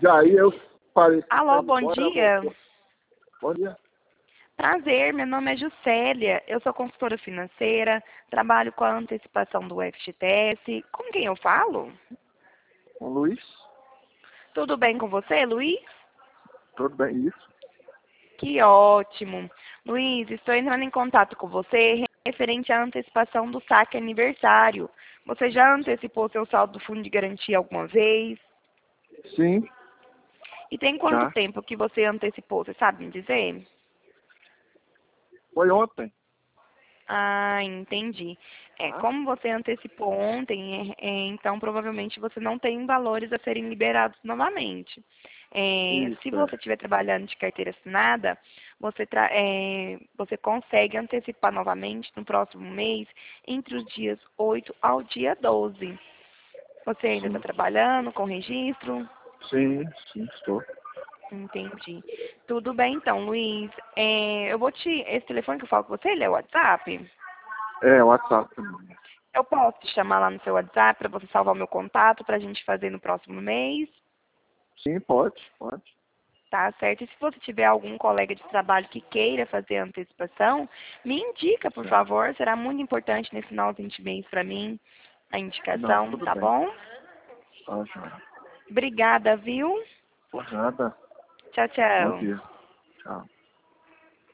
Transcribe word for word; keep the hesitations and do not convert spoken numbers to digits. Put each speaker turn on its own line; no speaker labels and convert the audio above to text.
ligar aí, eu parei.
Alô, bom dia.
Bom dia.
Prazer, meu nome é Juscelia, eu sou consultora financeira, trabalho com a antecipação do F G T S. Com quem eu falo?
Com o Luiz?
Tudo bem com você, Luiz?
Tudo bem, isso?
Que ótimo. Luiz, estou entrando em contato com você referente à antecipação do saque aniversário. Você já antecipou seu saldo do fundo de garantia alguma vez?
Sim,
E tem quanto
já.
tempo que você antecipou, você sabe me dizer?
Foi ontem.
Ah, entendi. É,
Ah,
como você antecipou ontem, é, é, então provavelmente você não tem valores a serem liberados novamente. É, se
isso, é.
você estiver trabalhando de carteira assinada, você, tra- é, você consegue antecipar novamente no próximo mês, entre os dias oito ao dia doze. Você ainda está
Sim,
trabalhando com registro?
sim, sim, estou.
Entendi. Tudo bem então, Luiz. É, eu vou te. Esse telefone que eu falo com você, ele é o WhatsApp?
É, o WhatsApp.
Eu posso te chamar lá no seu WhatsApp para você salvar o meu contato para a gente fazer no próximo mês,
Sim, pode, pode.
tá certo? E se você tiver algum colega de trabalho que queira fazer a antecipação, me indica, por
Certo.
favor. Será muito importante nesse finalzinho de mês para mim a
Não,
indicação,
tudo
tá
bem.
bom?
Tá, já.
Obrigada, viu?
Por nada.
Tchau,
Bom
tchau.
dia. Tchau.